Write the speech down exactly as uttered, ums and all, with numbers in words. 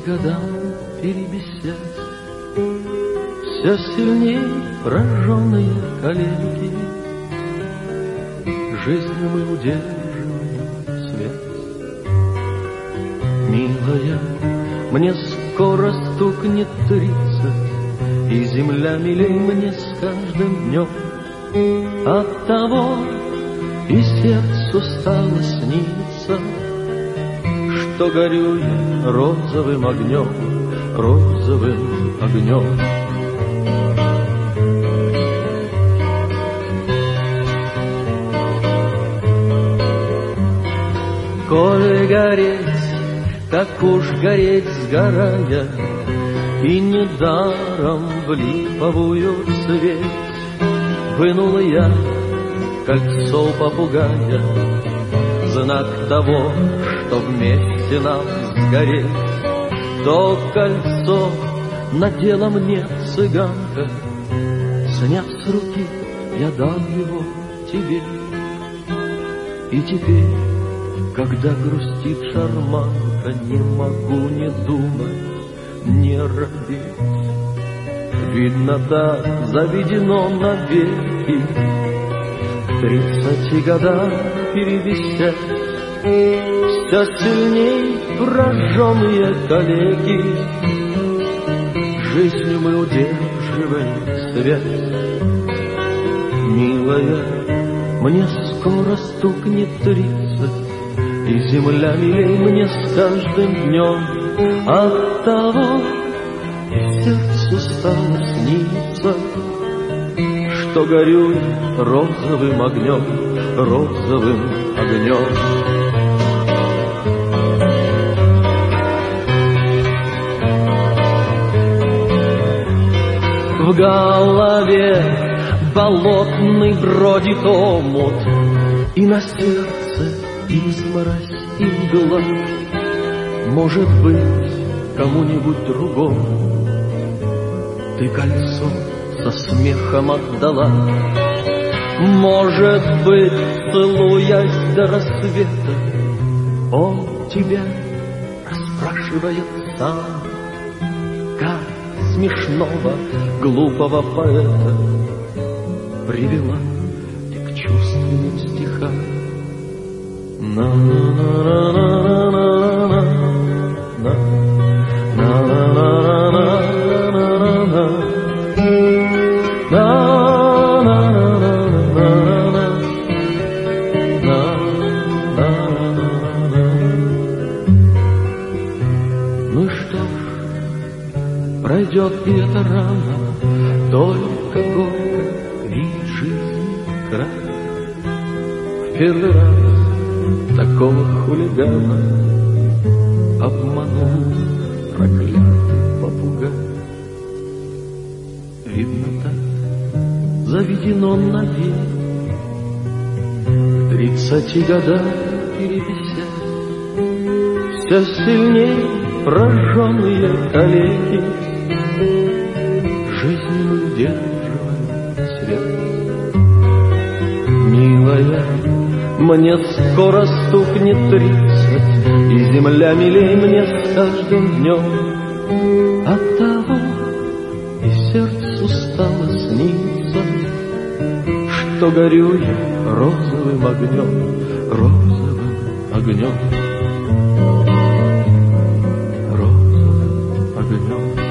годам перебесят все сильней прожженные калеки. Жизнью мы удерживаем свет. Милая, мне скоро стукнет тридцать, и земля милей мне с каждым днем. Оттого и сердцу стало сниться, что горю я розовым огнем, розовым огнем. Коль гореть, так уж гореть сгорая, и недаром в липовую цветь вынула я кольцо попугая, знак того, что вместе нам сгореть. То кольцо надела мне цыганка, сняв с руки, я дал его тебе. И теперь, когда грустит шарманка, не могу не думать, не робеть. Видно, так заведено навеки, к тридцати годам перевесят все сильней прожженные калеки. Жизнью мы удерживаем связь. Милая, мне скоро стукнет тридцать, и земля милей мне с каждым днем. Оттого и сердцу стало сниться, что горю я розовым огнем, розовым огнем. В голове болотный бродит омут, и на сердце изморозь и мгла. Может быть, кому-нибудь другому ты кольцо со смехом отдала. Может быть, целуясь до рассвета, он тебя расспрашивает сам, как смешного, глупого поэта привела ты к чувственным стихам. Ну и что ж, пройдет и эта рана, только горько видит жизнь край. В первый раз такого хулигана обманул проклятый попугай. Видно, так заведено навек, к тридцати годам перевесят все сильней прожженные калеки. Жизнью мы удерживаем свет. Милая, мне скоро стукнет тридцать, и земля милей мне с каждым днем. Оттого и сердцу стало сниться, что горю я розовым огнем, розовым огнем, розовым огнем.